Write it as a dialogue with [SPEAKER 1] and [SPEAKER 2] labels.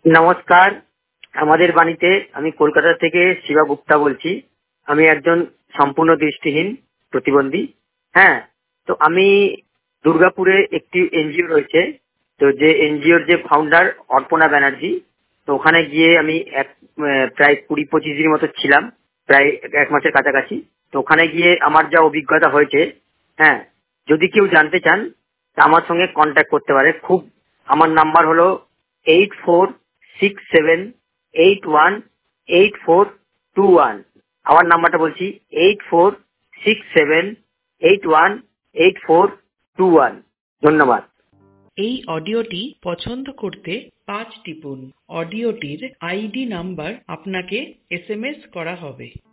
[SPEAKER 1] নমস্কার। আমাদের বাণীতে আমি কলকাতা থেকে শিবা গুপ্তা বলছি। আমি একজন সম্পূর্ণ দৃষ্টিহীন প্রতিবন্ধী। হ্যাঁ, তো আমি দুর্গাপুরে একটি এনজিও রয়েছে, তো যে এনজিওর যে ফাউন্ডার অর্পণা ব্যানার্জি, তো ওখানে গিয়ে আমি প্রায় 20-25 দিন মতো ছিলাম, প্রায় 1 মাসের কাছাকাছি। তো ওখানে গিয়ে আমার যা অভিজ্ঞতা হয়েছে, হ্যাঁ, যদি কেউ জানতে চান তা আমার সঙ্গে কন্ট্যাক্ট করতে পারে। আমার নাম্বার হলো 8467818421। আবার নাম্বারটা বলছি 8467818421। ধন্যবাদ।
[SPEAKER 2] এই অডিওটি পছন্দ করতে 5 টিপুন। অডিওটির আইডি নাম্বার আপনাকে SMS করা হবে।